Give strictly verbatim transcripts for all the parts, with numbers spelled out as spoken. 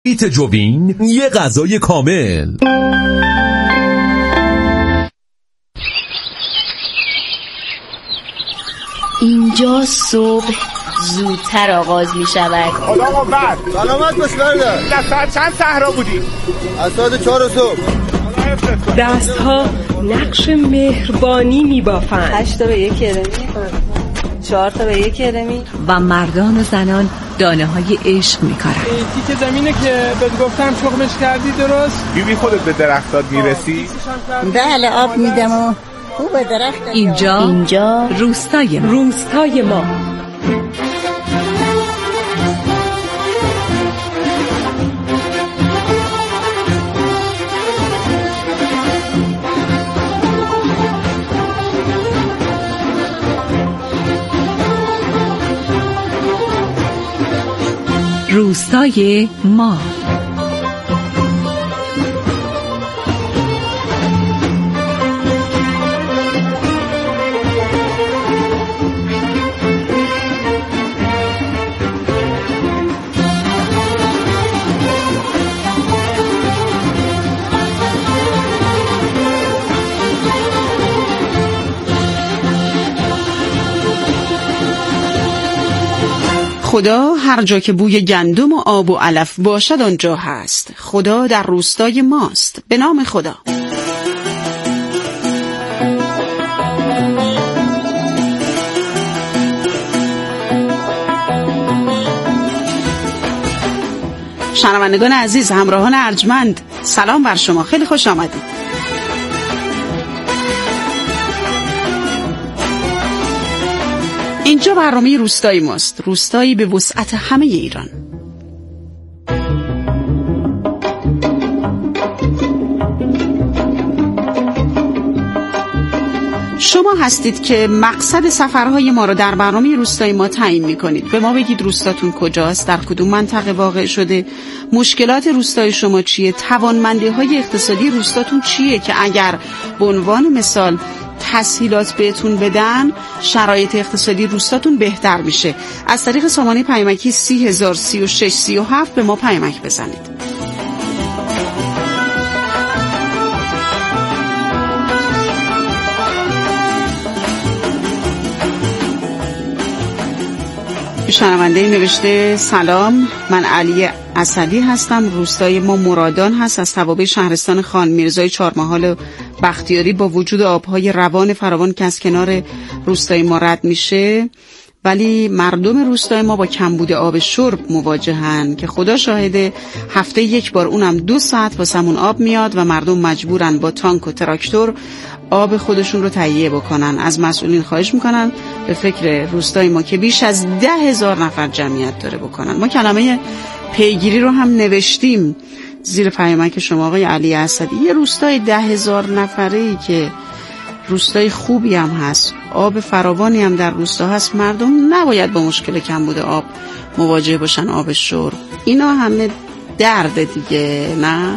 بیت جوین، یه غذای کامل. اینجا صبح زودتر آغاز می شود. خدا قوت. سلامت باش برده. در ساعت چند صحرا بودی؟ از ساعت چهار صبح. دست ها نقش مهربانی می بافند. هشت تا به یک کرمی، چهار تا به یک کرمی. و مردان و زنان دانه های عشق می کارن. تیک زمینه که بهت گفتم شغلش کردی درست؟ بیبی خودت به درختات میرسی؟ بله آب میدم و خوب درخت. اینجا اینجا روستای ما. روستای ما. روستای ما. خدا هر جا که بوی گندم و آب و علف باشد آنجا هست. خدا در روستای ماست. به نام خدا. شنوندگان عزیز، همراهان ارجمند، سلام بر شما. خیلی خوش آمدید. اینجا برنامه روستای ماست، روستایی به وسعت همه ایران. شما هستید که مقصد سفرهای ما رو در برنامه روستای ما تعیین می‌کنید. به ما بگید روستاتون کجاست، در کدوم منطقه واقع شده، مشکلات روستای شما چیه، توانمندی‌های اقتصادی روستاتون چیه که اگر به عنوان مثال تسهیلات بهتون بدن شرایط اقتصادی روستاتون بهتر میشه. از طریق سامانه پیامکی سی هزار سی و شش سی و هفت به ما پیامک بزنید. شنونده نوشته سلام، من علی اسدی هستم. روستای ما مرادان هست. از توابع شهرستان خان میرزای چهارمحال بختیاری با وجود آبهای روان فراوان که از کنار روستای ما رد میشه، ولی مردم روستای ما با کمبود آب شرب مواجهن که خدا شاهده هفته یک بار، اونم دو ساعت واسمون آب میاد و مردم مجبورن با تانک و تراکتور آب خودشون رو تهیه بکنن. از مسئولین خواهش میکنن به فکر روستای ما که بیش از ده هزار نفر جمعیت داره بکنن. ما کلمه پیگیری رو هم نوشتیم زیر پیامک شما آقای علی اسدی. یه روستای ده هزار نفره‌ای که روستای خوبی هم هست، آب فراوانی هم در روستا هست، مردم نباید با مشکل کمبود آب مواجه باشن، آب شرب. اینا همه درد دیگه، نه؟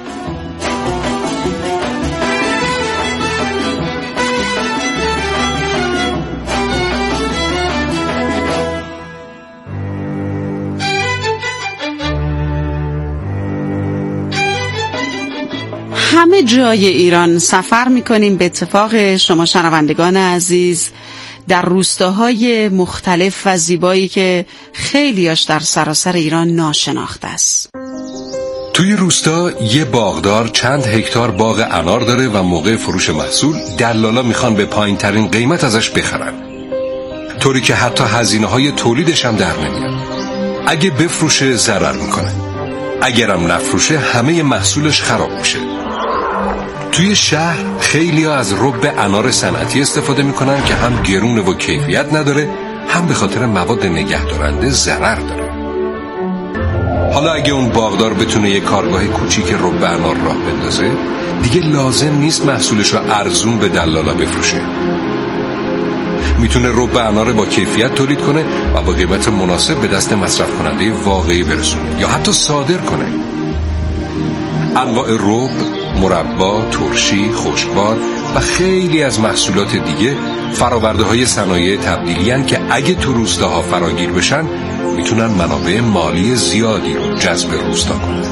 همه جای ایران سفر میکنیم. به اتفاق شما شنوندگان عزیز در روستاهای مختلف و زیبایی که خیلیاش در سراسر ایران ناشناخته است. توی روستا یه باغدار چند هکتار باغ انار داره و موقع فروش محصول دلالا میخوان به پایین ترین قیمت ازش بخرن، طوری که حتی هزینه های تولیدش هم در نمیاد. اگه بفروشه ضرر میکنه، اگرم نفروشه همه محصولش خراب میشه. توی شهر خیلی ها از رب انار صنعتی استفاده میکنن که هم گرونه و کیفیت نداره، هم به خاطر مواد نگهدارنده ضرر داره. حالا اگه اون باغدار بتونه یه کارگاه کوچیک رب انار راه بندازه، دیگه لازم نیست محصولش رو ارزون به دلالا بفروشه. میتونه رب انار با کیفیت تولید کنه و با قیمت مناسب به دست مصرف کننده واقعی برسونه یا حتی صادر کنه. انواع رب، مربا، ترشی، خشکبار و خیلی از محصولات دیگه فراورده های صنایع تبدیلی هن که اگه تو روستاها فراگیر بشن میتونن منابع مالی زیادی رو جذب روستا کنند.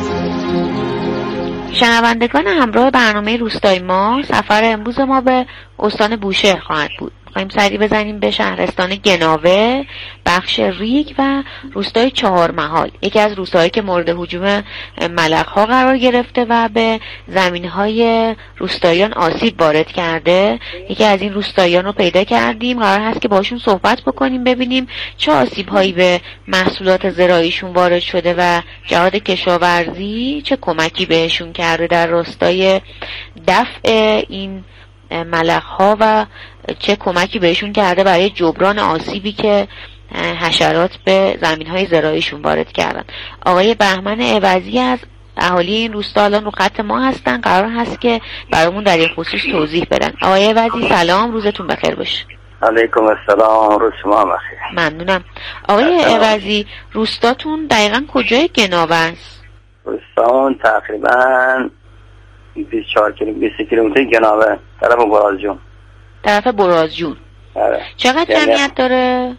شنوندگان همراه برنامه روستای ما، سفر امروز ما به استان بوشهر خواهد بود. می‌خوایم سری بزنیم به شهرستان گناوه، بخش ریگ و روستای چهارمحال، یکی از روستاهایی که مورد هجوم ملخ‌ها قرار گرفته و به زمین‌های روستاییان آسیب وارد کرده. یکی از این روستاییان رو پیدا کردیم، قرار هست که باشون صحبت بکنیم، ببینیم چه آسیب‌هایی به محصولات زراعیشون وارد شده و جهاد کشاورزی چه کمکی بهشون کرده در راستای دفع این ملخ‌ها و چه کمکی بهشون کرده برای جبران آسیبی که حشرات به زمین‌های زراعیشون وارد کردن. آقای بهمن عوضی از اهالی این روستا الان رو خط ما هستن، قرار هست که برامون در این خصوص توضیح بدن. آقای عوضی سلام، روزتون بخیر باشه. علیکم السلام، روز شما بخیر. ممنونم. آقای عوضی، روستاتون دقیقاً کجای گناوه است؟ روستاون تقریباً بیست و چهار کیلومتر بیست کیلومتر گناوه، طرف برازجون. طرف برازجون. آره. چقدر جمعیت داره؟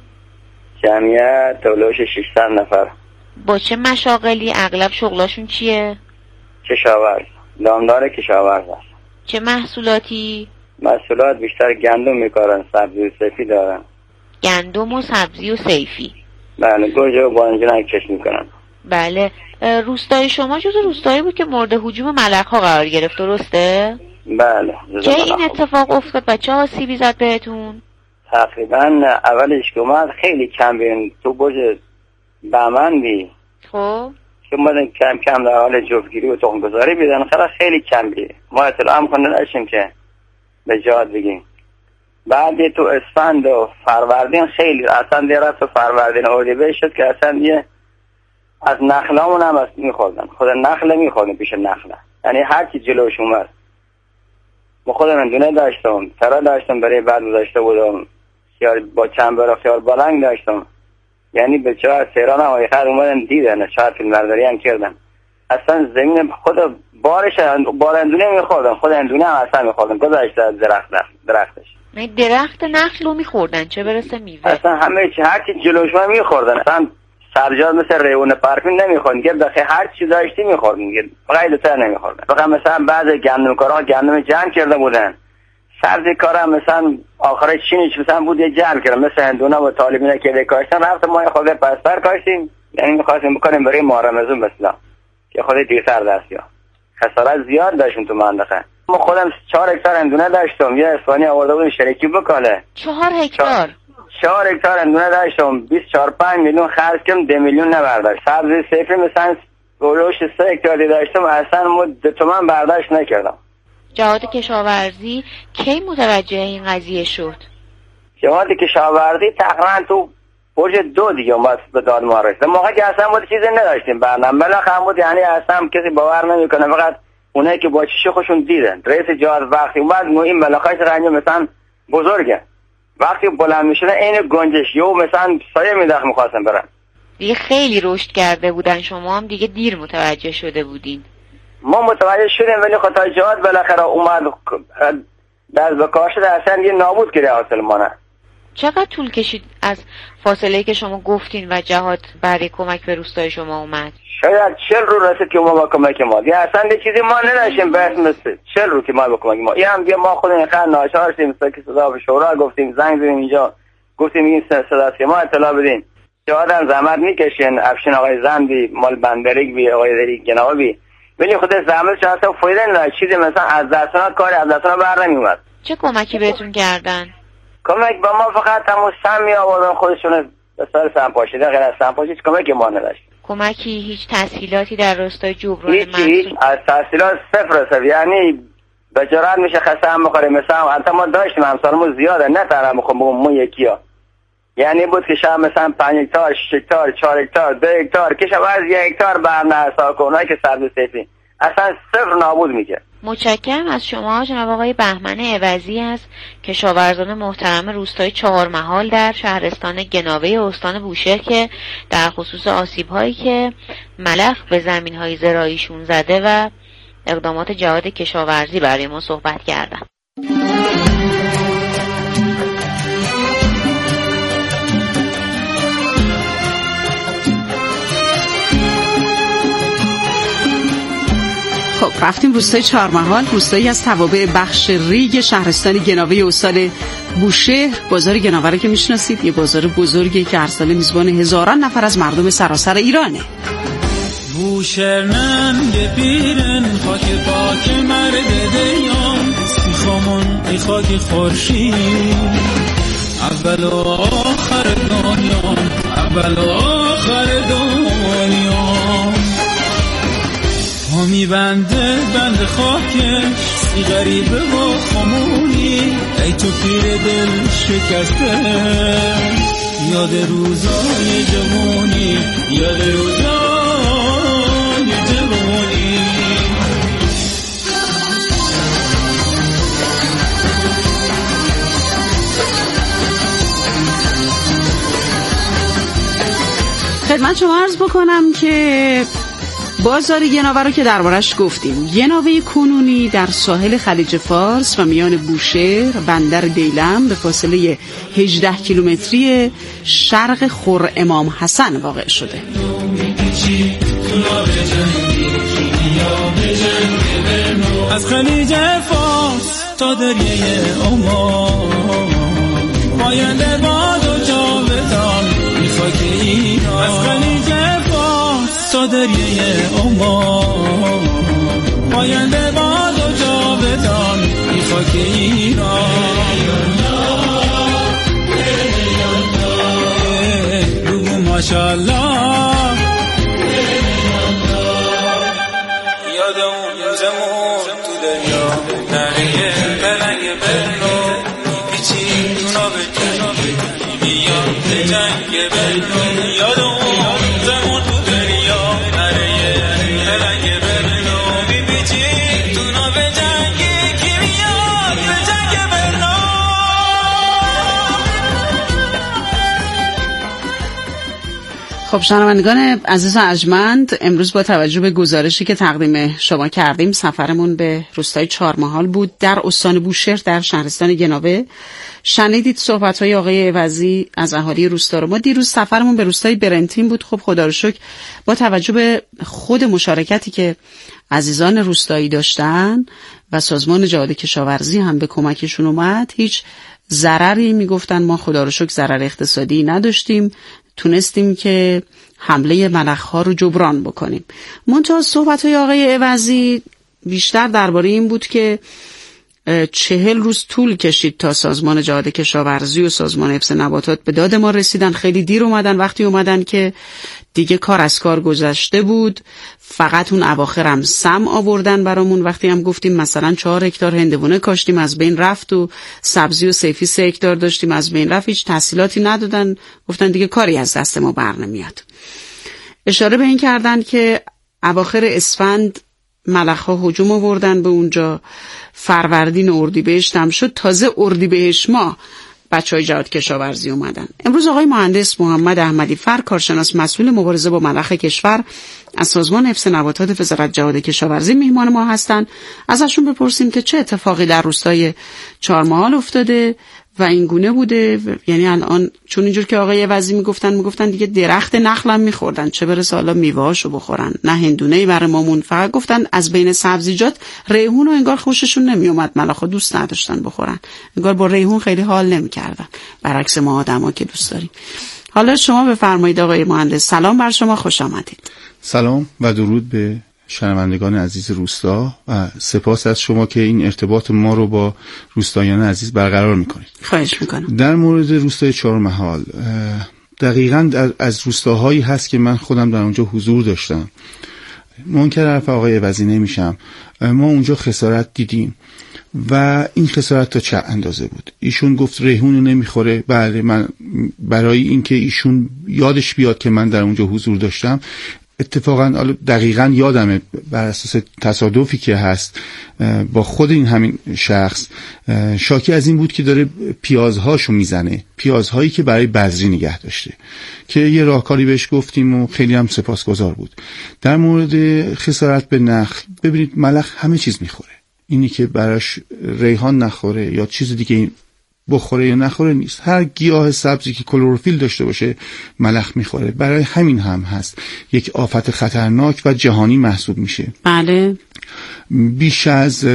جمعیت دولوش ششصد نفر. با چه مشاغلی؟ اغلب شغلاشون چیه؟ کشاورز، دامدار کشاورز هست. چه محصولاتی؟ محصولات بیشتر گندم میکارن، سبزی و سیفی دارن. گندم و سبزی و سیفی. بله، گوجه و بانجان کش میکنن. بله. روستای شما جزو روستایی بود که مورد هجوم ملخ‌ها قرار گرفت، درسته؟ بله. چه این اتفاق افتاد و چه آسیبی زد بهتون؟ تقریبا اولش که اومد خیلی کم بین تو برج بهمن بی خب که اومدن کم کم در حال جفتگیری و تخم گذاری بیدن، خیلی خیلی کم بی ما اطلاع هم کنن اشیم که به جهاد بگیم. بعد تو اسفند و فروردین خیلی اصلا دیره تو فروردین اردیبهشت شد که اصلا یه از نخلامون هم از میخوردن، خود نخله میخوردن پیش نخله، یعنی هر چی جلوش اومد. ما خودم اندونه داشتم، ترا داشتم، برای بعد داشته بودم خیال با چنبر خیال بلنگ داشتم، یعنی به چهار تهران هم آیخر اومدن دیدن، چهار فیلم برداری هم کردن. اصلا زمین خود بارش بار اندونه میخوردن، خود اندونه هم اصلا میخوردن، گذاشته از درخت درختش. نه درخت نخل رو میخوردن، چه برسه میوه. اصلا همه چی هر چی جلوش ما میخوردن، اصلا سرجاد مثل ریون پارکین نمیخوردن، گرد داخل هر چی داشتی میخوردن، فقط دوتر نمیخوردن. فقط مثلا بعض گندم کارا گندم جمع کرده بودن، سبزی کارا مثلا آخر چینیش مثلا بود یه جمع کردن، مثل هندونه و طالبینه که کاشتن، رفتم ما خود پسپر کاشتیم، یعنی میخواستیم بکنیم برای ماه رمضان مثلا که خود دیرتر دست یا خسارت زیاد داشتیم تو منطقه. ما خودم چهار هکتار هندونه داشتم، یه اسپانی آورده بودیم شریکی بکاله. چهار هکتار چهار هکتار هندونه داشتم، بیست و چهار پنج میلیون خرج کردم، دو میلیون نبرداشت. سبزی سیفی مثلا گلوش سه هکتاری داشتم، اصلا ما دو تومن برداشت نکردم. جهاد کشاورزی کی متوجه این قضیه شد؟ جهاد کشاورزی تقریبا تو برج دو دیگه اومد به داد ما رسید. موقعی که اصلا ما چیزی نداشتیم برنامه بالاخره بود، یعنی اصلا کسی باور نمیکنه، فقط اونایی که با چشم خودشون دیدن. رئیس جهاد وقتی اومد این ملاخاش رنج مثلا بزرگه، وقتی بلند میشدن عین گنجش یهو مثلا سایه میداخت میخواستن برن. دیگه خیلی رشد کرده بودن، شما هم دیگه دیر متوجه شده بودین. ما متوجه شدیم ولی خاطر جهاد بالاخره اومد دست به کار شد، اصلا یه نابود کرده حاصل مانه. چقدر طول کشید از فاصله که شما گفتین و جهاد برای کمک به روستای شما اومد؟ شاید چل رو رسید که ما با کمک ما دیگه اصلا یه چیزی ما نداشتیم به اسم چل رو که ما با کمک ما. یه هم دیگه ما خودمون اینقدر ناچار شدیم که صدا به شورا گفتیم، زنگ زدیم اینجا گفتیم این صدا است که ما اطلاع بدین. جهاد هم زحمت میکشین، افشین آقای زندی مال بندریک بی آقای دری گناوی بی، ولی خود زحمت چه اصلا فایده نداشت، چیزی مثلا از دستنا کاری از دستنا بر نمیومد. چه کمکی بهتون کردن؟ کمک با ما فقط همون سم می آوردن خودشون به سر سم پاشیده، غیر از سم پاشید کمکی ما نداشت. کمکی هیچ تسهیلاتی در راستای جبران هیچ هیچ از تسهیلات صفر صفر، یعنی به جرات میشه خسته هم بخوره. مثلا حتی ما داشتیم همسالمون زیاده، نه تنها بخوام بگم ما یکی ها، یعنی بود که شب مثلا پنج هکتار شش هکتار چهار هکتار دو هکتار که شب از یک هکتار بر نرسا کنه که سبز سیفی اصلا صفر نابود میشه. متشکرم از شما جناب آقای بهمن عوضی از کشاورزان محترم روستای چهارمحال در شهرستان گناوه استان بوشهر که در خصوص آسیب‌هایی که ملخ به زمین‌های زراعیشون زده و اقدامات جهاد کشاورزی برای ما صحبت کردن. خب رفتیم روستای چهارمحال، روستایی از توابع بخش ریگ شهرستان گناوه استاد بوشهر. بازار گناوه رو که میشناسید، یه بازار بزرگی که هر سال میزبان هزاران نفر از مردم سراسر ایرانه. بوشهر ننگ پیرن خاک پاک مرد دیان، سیخامون ای خاک خورشید، اول و آخر دنیا، اول و آخر دنیا. ما میبنده بند خاکش سی غریبه و خمونی، ای تو پیر دل شکسته، یاد روزای جوانی، یاد روزای جوانی. خدمت شما عرض بکنم که بازار گناوه رو که دربارش گفتیم، گناوه کنونی در ساحل خلیج فارس و میان بوشهر بندر دیلم به فاصله هجده کیلومتری شرق خور امام حسن واقع شده. از خلیج فارس تا دریای عمان، پاینده باد و جاودان میخواد ایران. از خلیج فارس تا دریای عمان، پاینده باد و جاودان میخواد ایران. بگو ماشاءالله، یاد اون روزمون تو دریا، نره بلنگ بلو میپیچی تو ناب جنوبی، بیا به جنگ بلو. یاد اون روزمون تو دریا، نره بلنگ بلو میپیچی تو ناب جنگی، کی میاد به جنگ بلو. خب شنوندگان عزیز و ارجمند، امروز با توجه به گزارشی که تقدیم شما کردیم سفرمون به روستای چهارمحال بود در استان بوشهر در شهرستان گناوه. شنیدید صحبت‌های آقای عوضی از اهالی روستا رو. ما دیروز سفرمون به روستای برنتین بود. خب خدا رو شکر با توجه به خود مشارکتی که عزیزان روستایی داشتن و سازمان جهاد کشاورزی هم به کمکشون اومد، هیچ ضرری میگفتن ما خدا رو شکر ضرر اقتصادی نداشتیم، تونستیم که حمله ملخ‌ها رو جبران بکنیم. منتها صحبت‌های آقای عوضی بیشتر درباره این بود که چهل روز طول کشید تا سازمان جهاد کشاورزی و سازمان حفظ نباتات به داد ما رسیدن. خیلی دیر اومدن، وقتی اومدن که دیگه کار از کار گذشته بود. فقط اون اواخر هم سم آوردن برامون. وقتی هم گفتیم مثلا چهار هکتار هندوانه کاشتیم از بین رفت و سبزی و صیفی سه هکتار داشتیم از بین رفت، هیچ تحصیلاتی ندادن، گفتن دیگه کاری از دست ما بر نمیاد. اشاره به این کردن که اواخر اسفند ملخ‌ها هجوم آوردن به اونجا، فروردین و اردیبهشت هم شد، تازه اردیبهشت ما بچهای جهاد کشاورزی اومدن. امروز آقای مهندس محمد احمدی فر، کارشناس مسئول مبارزه با ملخ کشور از سازمان حفظ نباتات وزارت جهاد کشاورزی میهمان ما هستن. ازشون بپرسیم که چه اتفاقی در روستای چهارمحال افتاده و این گونه بوده. یعنی الان چون اینجور که آقای وزی میگفتن میگفتن دیگه درخت نخلم میخوردن، چه برسه حالا میوه‌اشو بخورن، نه هندونه‌ای برای مامون. فقط گفتن از بین سبزیجات ریحون و انگار خوششون نمیومد، ملخا دوست نداشتن بخورن، انگار با ریحون خیلی حال نمیکردن، برعکس ما آدما که دوست داریم. حالا شما بفرمایید آقای مهندس. سلام بر شما، خوش آمدید. سلام و درود به شنوندگان عزیز روستا و سپاس از شما که این ارتباط ما رو با روستایان عزیز برقرار میکنید. خواهش میکنم. در مورد روستای چهارمحال، دقیقاً از روستاهایی هست که من خودم در اونجا حضور داشتم. منکر حرف آقای عوضی نمیشم. ما اونجا خسارت دیدیم و این خسارت تا چه اندازه بود. ایشون گفت ریحون نمیخوره. بله، من برای اینکه ایشون یادش بیاد که من در اونجا حضور داشتم، اتفاقا دقیقا یادمه بر اساس تصادفی که هست با خود این همین شخص، شاکی از این بود که داره پیازهاشو میزنه، پیازهایی که برای بذری نگه داشته، که یه راهکاری بهش گفتیم و خیلی هم سپاسگزار بود. در مورد خسارت به نخل، ببینید ملخ همه چیز میخوره، اینی که براش ریحان نخوره یا چیز دیگه بخوره یا نخوره نیست. هر گیاه سبزی که کلروفیل داشته باشه ملخ میخوره. برای همین هم هست یک آفت خطرناک و جهانی محسوب میشه. بله. بیش از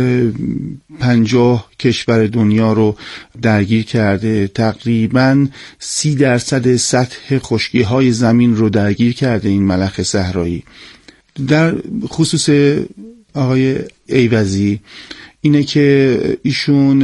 پنجاه کشور دنیا رو درگیر کرده، تقریباً سی درصد سطح خشکی‌های زمین رو درگیر کرده این ملخ صحرایی. در خصوص آقای ایوزی اینه که ایشون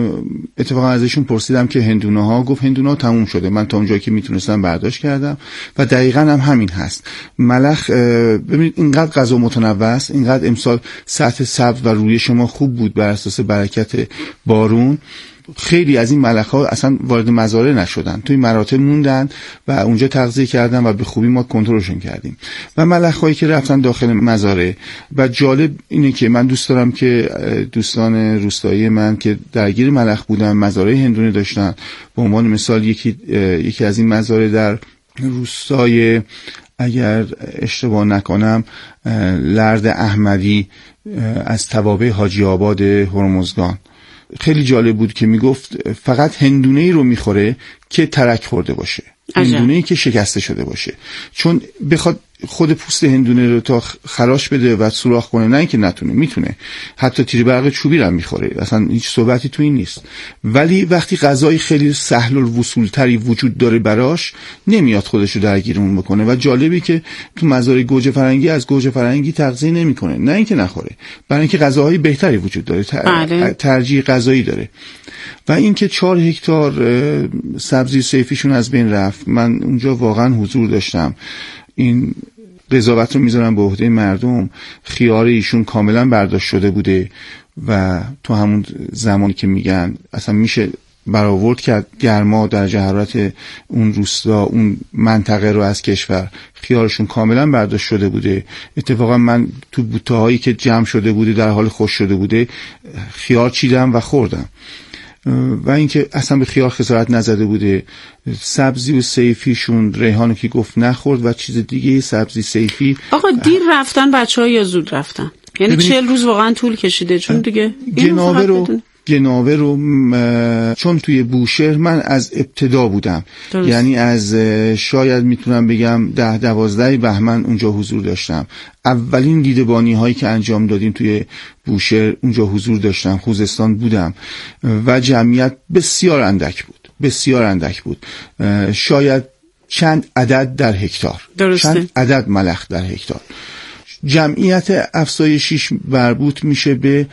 اتفاقا ازشون پرسیدم که هندونه ها، گفت هندونه ها تموم شده، من تا اونجایی که میتونستم برداشت کردم و دقیقاً هم همین هست. ملخ ببینید اینقدر غذا متنوع است، اینقدر امسال سطح سبز و روی شما خوب بود بر اساس برکت بارون، خیلی از این ملخ‌ها اصلا وارد مزارع نشدن، توی مراتع موندن و اونجا تغذیه کردن و به خوبی ما کنترلشون کردیم. و ملخ‌هایی که رفتن داخل مزارع، و جالب اینه که من دوست دارم که دوستان روستایی من که درگیر ملخ بودن مزارع هندونه داشتن، به عنوان مثال یکی یکی از این مزارع در روستای، اگر اشتباه نکنم، لرد احمدی از توابع حاجی آباد هرمزگان، خیلی جالب بود که میگفت فقط هندونه‌ای رو میخوره که ترک خورده باشه، هندونه‌ای که شکسته شده باشه، چون بخواد خود پوست هندونه رو تا خراش بده و سوراخ کنه، نه اینکه نتونه، میتونه، حتی تیر برق چوبی رو هم میخوره، اصلا هیچ صحبتی تو این نیست. ولی وقتی غذای خیلی سهل الوصول تری وجود داره براش، نمیاد خودش رو درگیرمون بکنه. و جالبی که تو مزارع گوجه فرنگی از گوجه فرنگی تغذیه نمیکنه، نه اینکه نخوره، برای اینکه غذاهای بهتری وجود داره، ترجیح غذایی داره. و اینکه چهار هکتار سبزی صیفیشون از بین رفت، من اونجا واقعا حضور داشتم. این قضاوت رو میذارم به عهده مردم، خیار ایشون کاملا برداشت شده بوده و تو همون زمانی که میگن اصلا میشه برآورد کرد گرما درجه حرارت اون روستا، اون منطقه رو از کشور، خیارشون کاملا برداشت شده بوده. اتفاقا من تو بوته‌هایی که جمع شده بوده در حال خشک شده بوده خیار چیدم و خوردم. و اینکه اصلا به خیار خسارت نزده بوده. سبزی و صیفیشون، ریحانو که گفت نخورد و چیز دیگه سبزی صیفی. آقا دیر رفتن بچه‌ها یا زود رفتن؟ یعنی چهل روز واقعا طول کشیده؟ چون دیگه گناوه رو گناوه رو م... چون توی بوشهر من از ابتدا بودم، درست. یعنی از شاید میتونم بگم ده دوازده بهمن اونجا حضور داشتم. اولین دیدبانی هایی که انجام دادیم توی بوشهر اونجا حضور داشتم، خوزستان بودم و جمعیت بسیار اندک بود، بسیار اندک بود، شاید چند عدد در هکتار، درسته. چند عدد ملخ در هکتار. جمعیت افزایشیش مربوط میشه به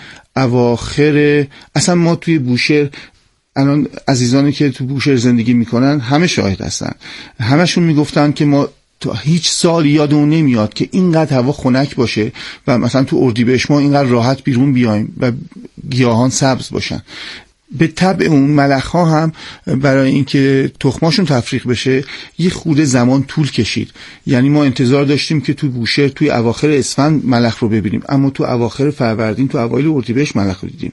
اواخر، اصلا ما توی بوشهر الان عزیزانی که تو بوشهر زندگی میکنن همه شاهد هستن، همشون میگفتن که ما تا هیچ سال یادمون نمیاد که اینقدر هوا خنک باشه و مثلا تو اردیبهشت ما اینقدر راحت بیرون بیایم و گیاهان سبز باشن. به طبع اون ملخ‌ها هم برای اینکه تخماشون تفریق بشه یه خورده زمان طول کشید. یعنی ما انتظار داشتیم که تو بوشهر توی اواخر اسفند ملخ رو ببینیم، اما تو اواخر فروردین، تو اوایل اردیبهشت ملخ رو دیدیم.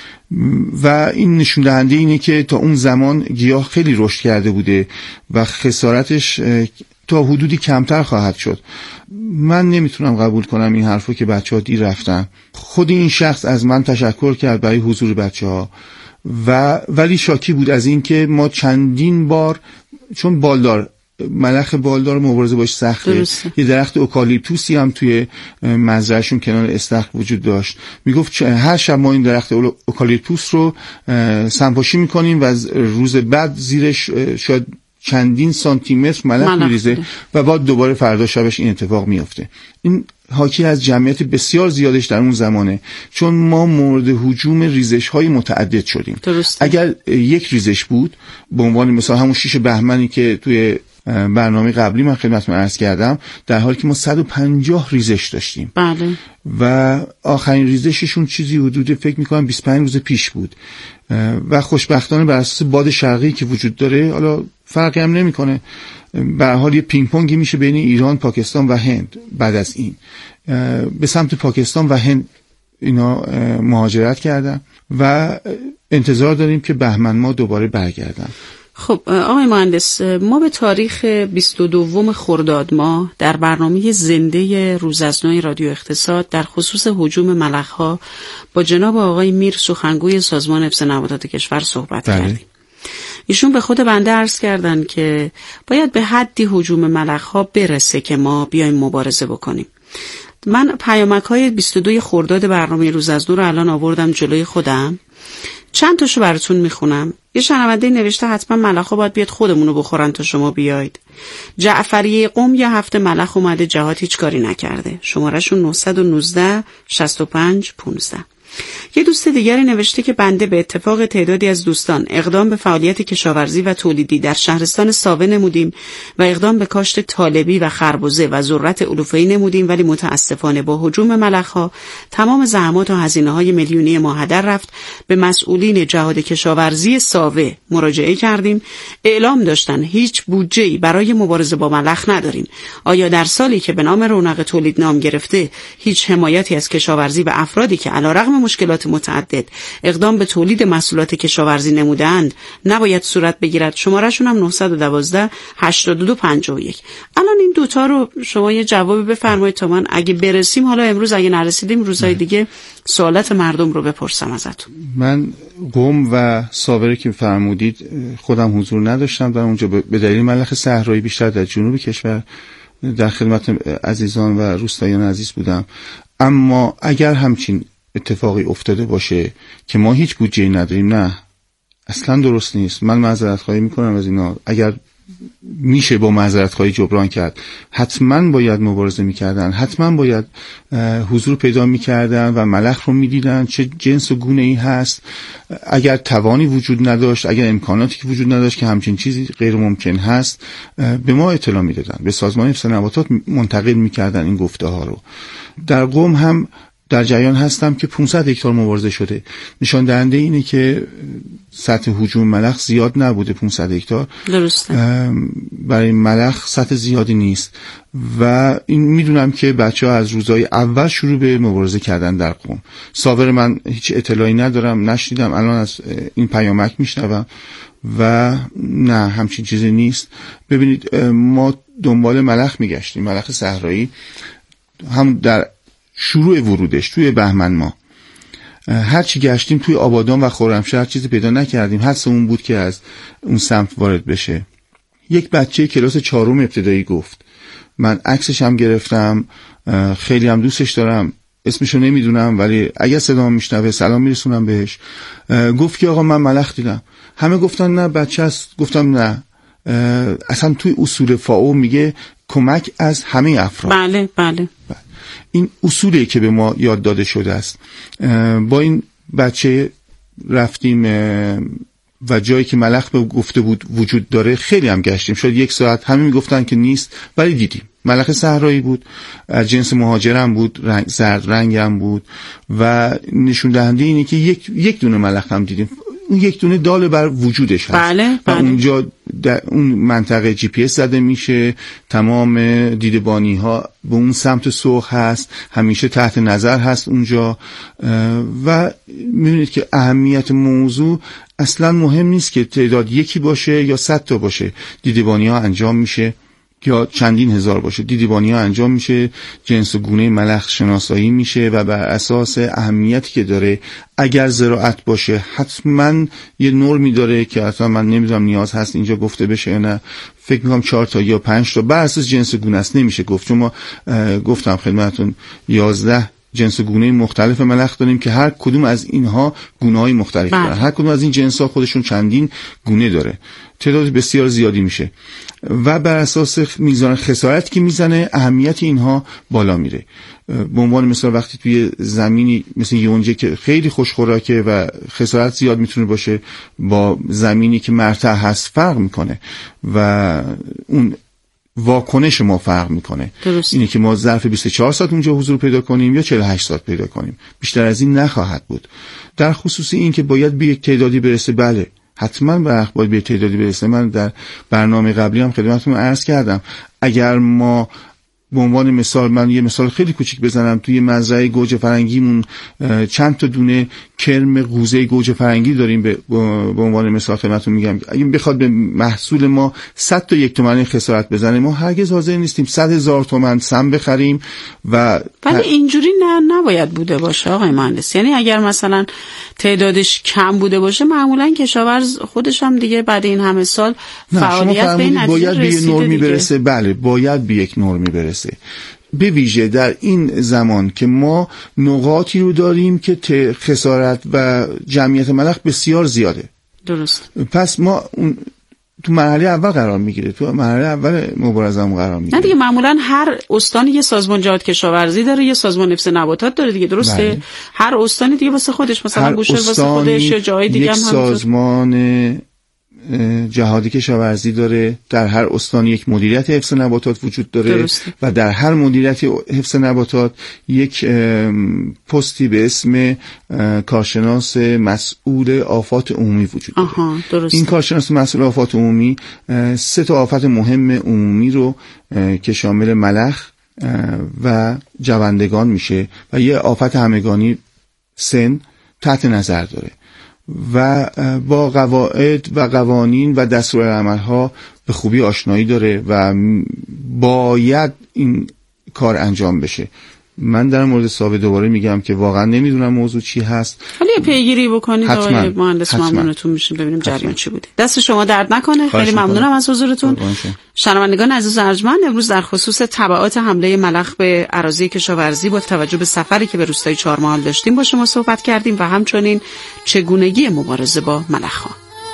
و این نشون دهنده اینه که تا اون زمان گیاه خیلی رشد کرده بوده و خسارتش تا حدودی کمتر خواهد شد. من نمیتونم قبول کنم این حرفو که بچه‌ها دیر رفتن. خود این شخص از من تشکر کرد برای حضور بچه‌ها و ولی شاکی بود از این که ما چندین بار، چون بالدار ملخ بالدار مبارزه باش سخته، درسته. یه درخت اوکالیپتوسی هم توی مزرعهشون کنار استخر وجود داشت. میگفت هر شب ما این درخت اوکالیپتوس رو سمپاشی میکنیم و روز بعد زیرش شاید چندین سانتی متر ملخ میریزه و بعد دوباره فردا شبش این اتفاق میفته. این حاکی از جمعیت بسیار زیادش در اون زمانه، چون ما مورد هجوم ریزش های متعدد شدیم. درسته. اگر یک ریزش بود، به عنوان مثال همون شیش بهمنی که توی برنامه قبلی من خدمتتون عرض کردم، در حالی که ما صد و پنجاه ریزش داشتیم. بله. و آخرین ریزششون چیزی حدود فکر میکنم بیست و پنج روز پیش بود و خوشبختانه بر اساس باد شرقی که وجود داره، حالا فرقی هم نمیکنه، به هر حال یه پینگ پونگی میشه بین ایران، پاکستان و هند. بعد از این به سمت پاکستان و هند اینا مهاجرت کردن و انتظار داریم که بهمن ما دوباره برگردن. خب آقای مهندس، ما به تاریخ بیست و دو خرداد ماه در برنامه زنده روزافزون رادیو اقتصاد در خصوص هجوم ملخ‌ها با جناب آقای میر سخنگوی سازمان حفظ نباتات کشور صحبت بله. کردیم. ایشون به خود بنده عرض کردن که باید به حدی هجوم ملخ‌ها برسه که ما بیایم مبارزه بکنیم. من پیامک‌های بیست و دو خرداد برنامه روز از دو رو الان آوردم جلوی خودم. چند تاشو براتون میخونم. یه شنونده نوشته حتما ملخا باید بیاد خودمونو بخورن تا شما بیاید. جعفریه قم یه هفته ملخ اومده جهات هیچ کاری نکرده. شمارهشون نه یک نه شش پنج یک پنج. یه دوست دیگری نوشته که بنده به اتفاق تعدادی از دوستان اقدام به فعالیت کشاورزی و تولیدی در شهرستان ساوه نمودیم و اقدام به کاشت طالبی و خربزه و ذرت علوفه‌ای نمودیم، ولی متاسفانه با هجوم ملخ‌ها تمام زحمات و هزینه‌های میلیونی ما هدر رفت. به مسئولین جهاد کشاورزی ساوه مراجعه کردیم، اعلام داشتن هیچ بودجه‌ای برای مبارزه با ملخ نداریم. آیا در سالی که به نام رونق تولید نام گرفته هیچ حمایتی از کشاورزی و افرادی که علیرغم مشکلات متعدد اقدام به تولید محصولات کشاورزی نمودند نباید صورت بگیرد؟ شمارهشون هم نه یک دو هشتاد و دو پنجاه و یک. الان این دوتا رو شما یه جواب بفرمایید تا من اگه برسیم، حالا امروز اگه نرسیدیم روزهای دیگه سوالات مردم رو بپرسم ازتون. من قم و ساوه که فرمودید خودم حضور نداشتم در اونجا به دلیل ملخ صحرایی بیشتر در جنوب کشور در خدمت عزیزان و روستاییان عزیز بودم. اما اگر همچین اتفاقی افتاده باشه که ما هیچ بودجه نداریم، نه اصلا درست نیست. من معذرت خواهی میکنم از اینا. اگر میشه با معذرت خواهی جبران کرد، حتما باید مبارزه میکردن، حتما باید حضور پیدا میکردن و ملخ رو میدیدن چه جنس و گونه ای هست. اگر توانی وجود نداشت، اگر امکاناتی که وجود نداشت که همچین چیزی غیر ممکن هست، به ما اطلاع میدادن، به سازمان حفظ نباتات منتقل میکردن این گفته ها رو. در قم هم در جریان هستم که پانصد هکتار مبارزه شده. نشان دهنده اینه که سطح هجوم ملخ زیاد نبوده. پانصد هکتار درسته برای ملخ سطح زیادی نیست و این میدونم که بچه‌ها از روزهای اول شروع به مبارزه کردن در قم. ساور من هیچ اطلاعی ندارم، نشنیدم، الان از این پیامک میشنوم و نه همچین چیزی نیست. ببینید ما دنبال ملخ میگشتیم، ملخ صحرایی، هم در شروع ورودش توی بهمن ما هر چی گشتیم توی آبادان و خرمشهر چیزی پیدا نکردیم. حدس اون بود که از اون سمت وارد بشه. یک بچه کلاس چهارم ابتدایی گفت، من عکسش هم گرفتم، خیلی هم دوستش دارم، اسمشو نمیدونم ولی اگه صدام میشنوه سلام میرسونم بهش. گفت که آقا من ملخ دیدم. همه گفتن نه بچه است. گفتم نه، اصلا توی اصول فائو میگه کمک از همه افراد. بله بله, بله. این اصولی که به ما یاد داده شده است. با این بچه رفتیم و جایی که ملخ به گفته بود وجود داره خیلی هم گشتیم، شاید یک ساعت. همه میگفتن که نیست ولی دیدیم. ملخ صحرایی بود، از جنس مهاجرم بود، رنگ زرد رنگ هم بود و نشون دهنده اینه که یک یک دونه ملخ هم دیدیم. اون یک دونه دال بر وجودش هست. بله، بله. و اونجا در اون منطقه جی پی اس زده میشه، تمام دیدبانی ها به اون سمت سوق هست، همیشه تحت نظر هست اونجا و میبینید که اهمیت موضوع اصلا مهم نیست که تعداد یکی باشه یا صد تا باشه. دیدبانی ها انجام میشه یا چندین هزار باشه، دیدبانی ها انجام میشه، جنس و گونه ملخ شناسایی میشه و بر اساس اهمیتی که داره، اگر زراعت باشه حتما یه نرمی داره که اصلا من نمیدونم نیاز هست اینجا گفته بشه یا نه. فکر میکنم چهار تا یا پنج تا بر اساس جنس و گونه است، نمیشه گفت. چون ما گفتم خدمتتون یازده جنس و گونه مختلف ملخ داریم که هر کدوم از اینها گونه‌های مختلفی دارن. هر کدوم از این جنس‌ها خودشون چندین گونه داره، تعداد بسیار زیادی میشه و بر اساس میزان خسارتی که میزنه اهمیت اینها بالا میره. به عنوان مثال وقتی توی زمینی مثل یونجه که خیلی خوشخوراکه و خسارت زیاد میتونه باشه با زمینی که مرتع هست فرق میکنه و اون واکنش ما فرق میکنه. درست. اینه که ما ظرف بیست و چهار ساعت اونجا حضور پیدا کنیم یا چهل و هشت ساعت پیدا کنیم، بیشتر از این نخواهد بود. در خصوص این که باید به یک تعدادی برسه، بله حتما باید به یک تعدادی برسه. من در برنامه قبلی هم خدمتتون عرض کردم اگر ما به عنوان مثال، من یه مثال خیلی کوچیک بزنم، توی مزرعه گوجه فرنگیمون چند تا دونه کرم قوزه گوجه فرنگی داریم. به به عنوان مثال خدمتتون میگم اگه بخواد به محصول ما صد تا یک تومانی خسارت بزنه، ما هرگز حاضر نیستیم صد هزار تومان سم بخریم. و ولی اینجوری نه نباید بوده باشه آقای مهندس. یعنی اگر مثلا تعدادش کم بوده باشه معمولا کشاورز خودش هم دیگه بعد این همه سال فعالیت به این باید به یک نرمی برسه. بله باید به یک نرمی برسه. به ویژه در این زمان که ما نقاطی رو داریم که خسارت و جمعیت ملخ بسیار زیاده. درست. پس ما اون تو مرحله اول قرار میگیره، تو مرحله اول مبارزه قرار میگیره. نه دیگه، معمولا هر استانی یه سازمان جهاد کشاورزی داره، یه سازمان حفظ نباتات داره دیگه، درسته؟ بله. هر استانی دیگه واسه خودش، مثلا بوشهر واسه خودش، یا جای دیگه هم یک سازمان جهادی کشاورزی داره، در هر استان یک مدیریت حفظ نباتات وجود داره. درسته. و در هر مدیریت حفظ نباتات یک پستی به اسم کارشناس مسئول آفات عمومی وجود داره. آها، درسته. این کارشناس مسئول آفات عمومی سه تا آفت مهم عمومی رو که شامل ملخ و جوندگان میشه و یه آفت همگانی سن تحت نظر داره و با قواعد و قوانین و دستورالعمل‌ها به خوبی آشنایی داره و باید این کار انجام بشه. من در مورد ساوه دوباره میگم که واقعا نمیدونم موضوع چی هست، ولی پیگیری بکنید آقای مهندس، ممنونتون میشیم ببینیم جریان چی بوده. دست شما درد نکنه، خیلی ممنونم از حضورتون. شنوندگان عزیز و ارجمند، امروز در خصوص تبعات حمله ملخ به اراضی کشاورزی با توجه به سفری که به روستای چهارمحال داشتیم با شما صحبت کردیم و همچنین چگونگی مبارزه با ملخ ها.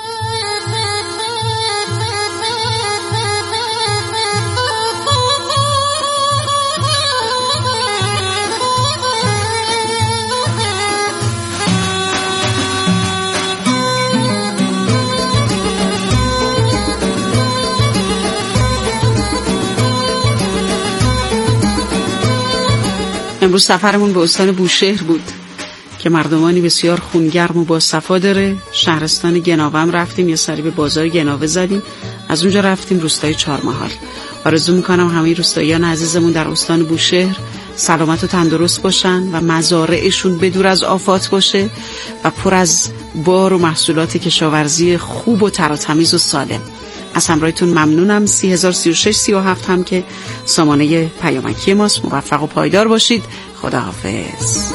امروز سفرمون به استان بوشهر بود که مردمانی بسیار خونگرم و با صفا داره. شهرستان گناوه هم رفتیم، یه سری به بازار گناوه زدیم، از اونجا رفتیم روستای چهارمحال. آرزو میکنم همه روستاییان عزیزمون در استان بوشهر سلامت و تندرست باشن و مزارعشون بدور از آفات باشه و پر از بار و محصولات کشاورزی خوب و تراتمیز و سالم. از همراهیتون ممنونم. سی هزار سی و شش سی و هفت هم که سامانه پیامکی ماست. موفق و پایدار باشید. خداحافظ.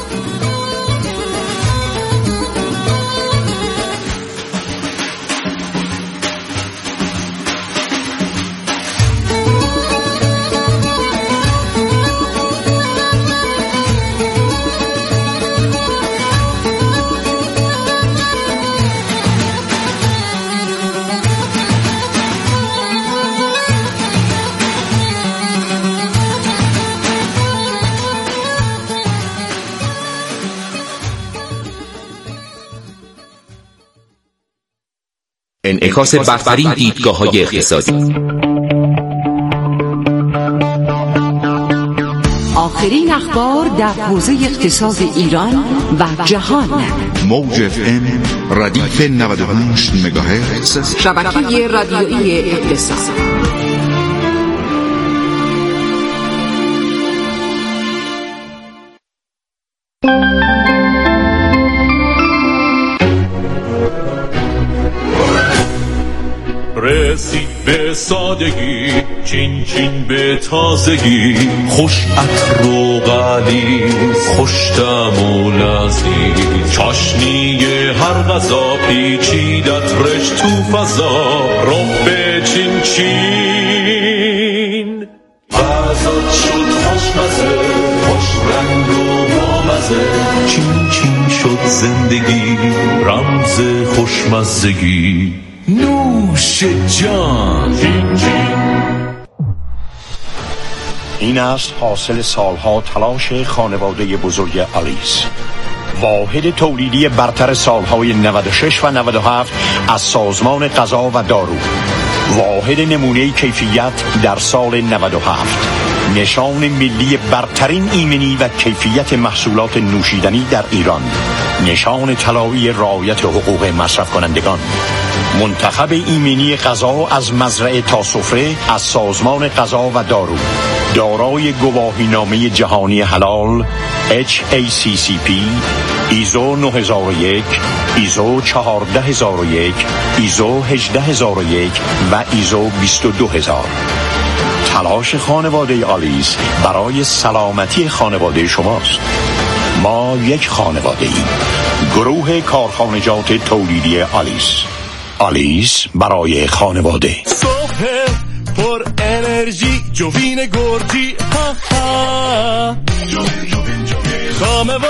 انعکاس برترین دیدگاه‌های اقتصادی. آخرین اخبار در حوزه اقتصاد ایران و جهان. موج اف ام ردیف نود و هشت مگاهرتز، شبکه رادیویی اقتصاد. رسید به سادگی، چین چین به تازگی، خوش عطر و غلیظ، خوش طعم و لذیذ، چاشنی هر غذا پیچیدت رش تو فضا، رب چین چین غذات شد خوشمزه، خوش رنگ و بامزه، چین چین شد زندگی، رمز خوشمزگی، نوش جان. چین چین. این است حاصل سالها تلاش خانواده بزرگ آلیس، واحد تولیدی برتر سالهای نود و شش و نود و هفت از سازمان غذا و دارو، واحد نمونه کیفیت در سال نود و هفت، نشان ملی برترین ایمنی و کیفیت محصولات نوشیدنی در ایران، نشان طلایی رعایت حقوق مصرف کنندگان، منتخب ایمنی غذا از مزرعه تا سفره از سازمان غذا و دارو، دارای گواهینامه جهانی حلال اچ ای سی سی پی، ایزو نه هزار و یک، ایزو چهارده هزار و یک، ایزو هجده هزار و یک و ایزو بیست و دو هزار. تلاش خانواده آلیس برای سلامتی خانواده شماست. ما یک خانواده ایم، گروه کارخانجات تولیدی آلیس. آلیس برای خانواده. صبح پر انرژی جوین گرجی ها ها خامه